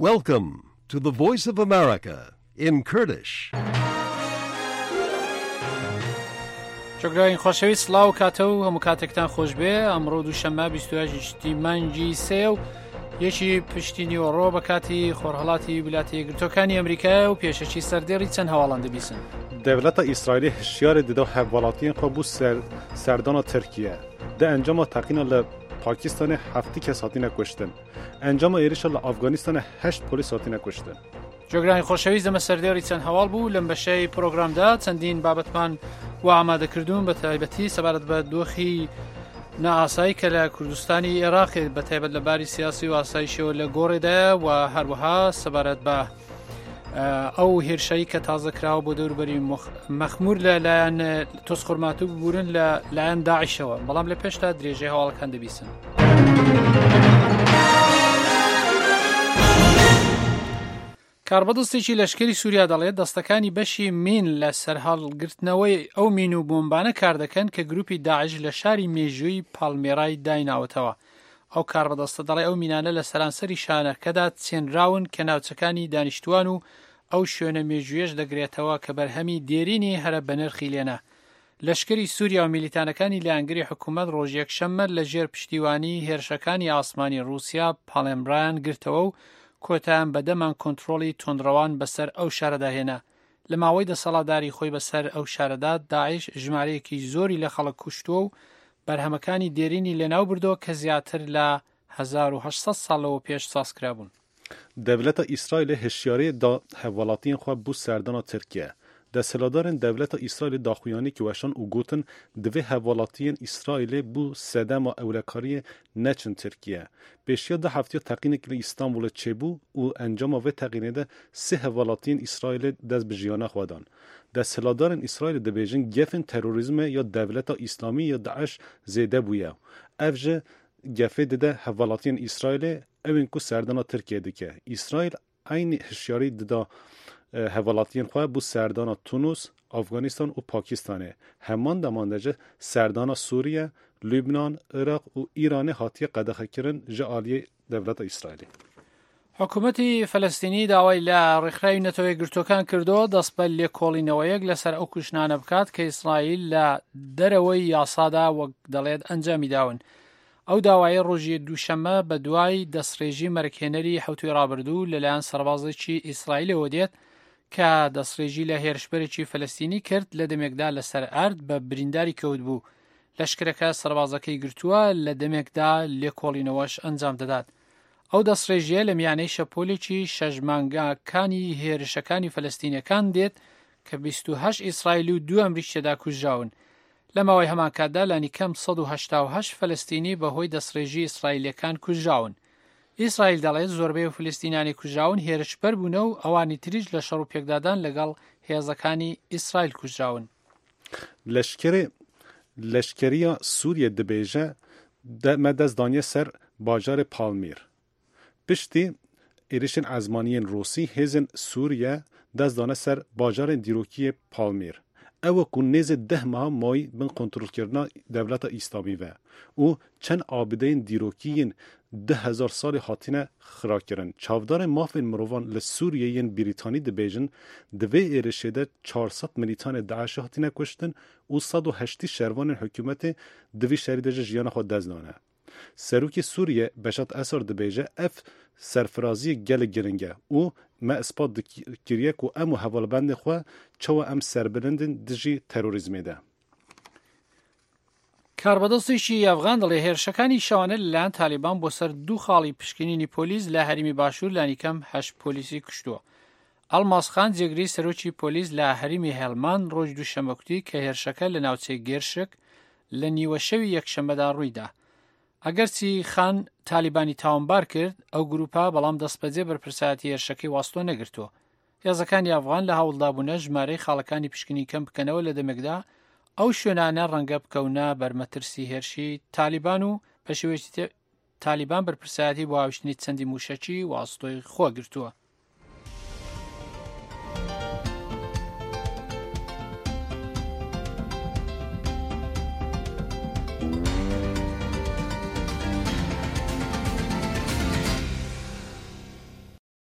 Welcome to the Voice of America in Kurdish. جۆگرانی خۆشەویست سڵاو کاتە و هەموو کاتێکتان خۆش بێ. ئەمڕۆ دووشەممە 28 مانگی سێ و یەکی پشتی نیوەڕۆ بە کاتی خۆرهەڵاتی ویلاتە یەکگرتووەکانی ئەمریکا و پێشەکی سەردێڕی چەند هەواڵان دەبیسن. دەوڵەتە ئیسرائیلی هشیارە دەدا هەواڵاتیان خۆ بوو سەردانا ترکیە دە ئەنجاما تەقینە لە پاکستان 7 کەس هاتینە کوشتن. ئەنجاما عێریشە لە ئەفغانستان 8 پۆلیس هاتینە کوشتن. جۆگرانی خۆشەویست دەمە سەردێڕی چەند هەواڵ بوو لەم بەشەی پرۆگرامدا چەندین بابەتمان و ئامادەکردوون بە تایبەتی سەبارەت بە دۆخی نائاسایی کە لە کوردستانی عێراق بە تایبەت لەباری سیاسی و ئاسایشەوە لە گۆڕێدایە و هەروەها سەبارەت بە ئەو هێرشایی کە تازە کراوە بۆ دەوروبەری مەخمور لەلایەن تۆسخۆرماتوو ببورن لە لایەن داعیشەوە. بەڵام لە پێشتا درێژەی هەواڵەکان دەبیسن. کاربەدەستێکی لەشکری سووریا دەڵێت دەستەکانی بەشی مین لە سەرهەڵگرتنەوەی ئەو مین و بۆمبانە کار دەکەن کە گروپی داعش لە شاری مێژووی پاڵمێرای دایناوەتەوە. ئەو کاربەدەستە دەڵێ ئەو مینانە لە سەرانسەری شانەکەدا چێنراون کە ناوچەکانی دانیشتوان و ئەو شوێنە مێژوویەش دەگرێتەوە کە بەرهەمی دێرینی هەرە بە نرخی لێنە. لەشکری سووریا و میلیتانەکانی لایەنگری حکوومەت ڕۆژ یەکشەممە لە ژێر پشتیوانی هێرشەکانی ئاسمانی رووسیا پاڵێمرایان گرتەوە و کۆتایان بەدەمان کۆنتڕۆڵی تۆندڕەوان بەسەر ئەو شارەدا هێنا. لە ماوەی دەسەڵاتداری خۆی بەسەر ئەو شارەدا داعش ژمارەیەکی زۆری لە خەڵک کوشتووە و بەرهەمەکانی دێرینی لەناو بردۆ کە زیاتر لە 1800 ساڵەوە پێش سازکرا بوون. دەوڵەتە ئیسرائیل هشیاری دا هەواڵاتیان خۆ بوو سەردانا ترکیە. دەسەڵاتدارن دەوڵەتە ئیسرائیل داخویانی کی وشان و گوتن دوی هەواڵاتیان ئیسرائیل بوو سەدەما ئەولەکاری نەچن ترکیە. پێشیا ده هەفتە تەقینێک لە ئیستانبول چێبوو و ئەنجاما وێ تەقینێدا سێ هەواڵاتیان ئیسرائیل دەست بە ژیانە خوادان. دەسەڵاتدارن ئیسرائیل دەبێژن گەفن تەروریزمە یا دەوڵەتە ئیسلامی یا داعش زێدە بووە. ئەف جە گەفێ دەدە هەواڵاتیان ئیسرائیل ئەوین کو سەردانا ترکیە دکە. ئیسرائیل عینی هشیاری دەدا هەواڵاتیان خۆ بوو سەردانا تونوس، ئەفغانستان و پاکستانê. Heman demandece serdana Sûriye, Lübnan, Iraq û Îranê hatiye qedexekirin ji aliyê dewleta İsraîlê. حکوومەتی فەلەستینی داوای لە ڕێکخراوی نەتەوە یەکگرتووەکان کردەوە دەست بە لێکۆڵینەوەیەک لەسەر ئەو کوشتانە بکات کە ئیسرائیل لە دەرەوەی یاسادا وەک دەڵێت ئەنجامی داون. ئەو داوایە ڕۆژی دووشەممە بە دوای دەستڕێژی مەرکێنەری حوتی ڕابردوو لەلایەن سەربازێکی ئیسرائیلەوە دێت کە دەستڕێژی لە هێرشبەرێکی فەلەستینی کرد لە دەمێکدا لەسەر ئارد بە برینداری کەوت بوو. لەشکرەکە سەربازەکەی گرتووە لە دەمێکدا لێکۆڵینەوەش ئەنجام دەدات. ئەو دەستڕێژیە لە میانەی شەپۆلێکی شەژمانگاکانی هێرشەکانی فەلەستینیەکان دێت کە 28 ئیسرائیل و 2 ئەمریکیەدا کوژراون. لە ماوەی هەمان کاتدا لانی کەم 188 فەلەستینی بەهۆی دەستڕێژی ئیسرائیلەکان کوژراون. ئیسرائیل دەڵێت زۆربەی و فلستینانی کوژراون هێرشبەر بوونە و ئەوانی تریش لە شەڕ و پێکدادان لەگەڵ هێزەکانی ئیسرائیل کوژراون. لەشکریە سووریە دەبێژە me destdaniye ser bajarê Palmîr. Piştî êrişên ezmaniyên Rûsî hêzên Sûriye destdane ser bajarên dîrokiyê Palmîr. Ew ku nêzê 10 meha mayî bin kontrolkirina dewleta İslamî ve û çend abideyên dîrokiyên 2000 salî hatine xirakirin. Çavdarên mafên mirovan li Sûriyeyên Brîtanî dibêjin di vê êrişê de 400 milîtanê Daişê hatine kuştin û 180 şervanên hikûmetê di vî şerî de ji jiyana xwe dest dane. Serokê Sûriye Beşat Esad dibêje ev serfiraziyê gelek giring e û me ispat dikiriye ku em û hevalbendê xwe çawa em serbilindin dijî terorîzmê de. کاربەدەستێکی ئەفغان دەڵێ هێرشەکانی شەوانە لەلایەن تالیبان بۆ سەر 2 خاڵی پشکنینی پۆلیس لە هەرمی باشوور لانیکەم 8 پۆلیسی کوشتووە. ئەڵماسخان جێگری سەرۆکی پۆلیس لە هەرمی هێڵمان ڕۆژ دووشەممە کوتی کە هێرشەکە لە ناوچەی گێرشک لە نیوە شەوی یەکشەممەدا ڕوویدا. ئەگەرچی خان تالیبانی تاوانبار کرد ئەو گروپا بەڵام دەستپەجێ بەرپرسایەتی هێرشەکەی واستۆ نەگرتووە. هێزەکانی ئەفغان لە هەوڵدابوونە ژمارەی خاڵەکانی پشکنی کەم بکەنەوە لە دەمێکدا ئەو شوێنانە ڕەنگە بکەونە بەرمەترسی هێرشی تالیبان و پەشێوەیەکی تالیبان بەرپرسایەتی بۆ هاوشتنی چەندی موشەکی واستۆی خۆ گرتووە.